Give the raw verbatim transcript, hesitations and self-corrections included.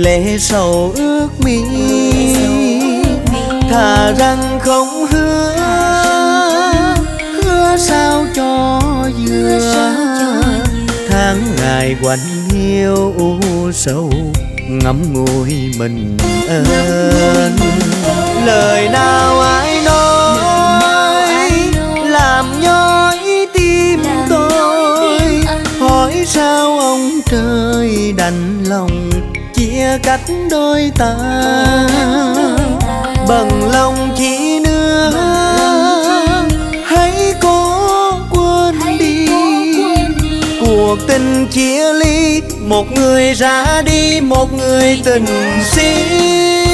lệ sầu ướt mi. Thà rằng không hứa, hứa sao cho vừa. Tháng ngày quạnh hiu u sầu, ngắm ngùi mình ơn. Lời nào ai nói làm nhói tim tôi. Hỏi sao ông trời đành lòng chia cách đôi ta. Bằng lòng chỉ nữa hãy cố quên đi. Cuộc tình chia ly, một người ra đi, một người tình xin.